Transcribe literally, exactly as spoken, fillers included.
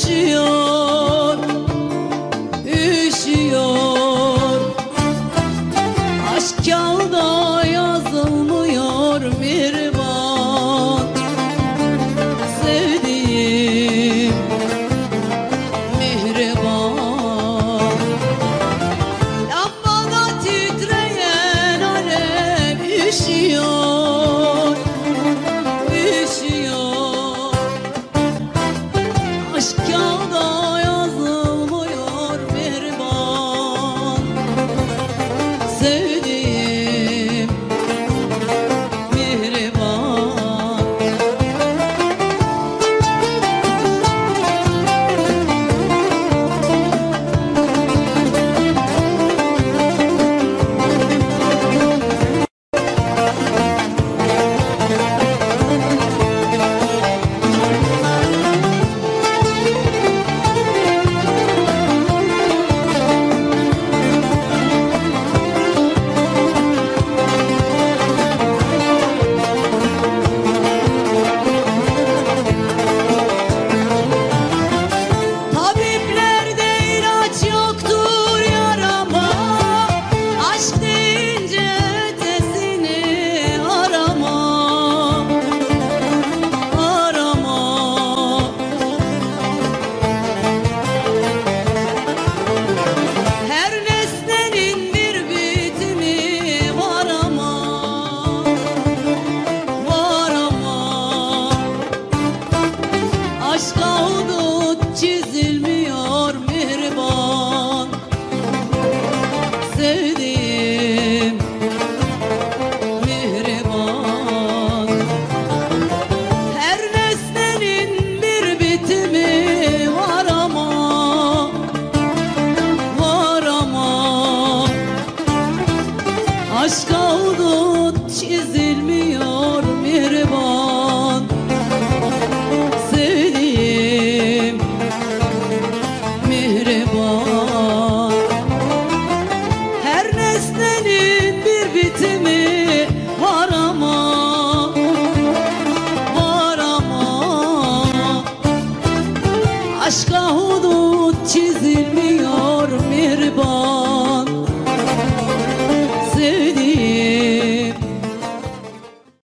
üşüyor, üşüyor. Aşk kağıda yazılmıyor mihriban. Sevdiğim mihriban. Lambada titreyen alev üşüyor, üşüyor. Aşk kağıda yazılmıyor mihriban. Sevdiğim mihriban. Tabiplerde ilaç yoktur yarama. Aşk deyince ötesini arama, arama. Her nesnenin bir bitimi var ama, var ama. Aşka hudut çizilmiyor mihriban. Sevdiğim mihriban. Her nesnenin bir bitimi var ama, var ama. Aşka hudut çizilmiyor mihriban. Sevdiğim mihriban. Her nesnenin bir bitimi var ama, var ama. Aşka hudut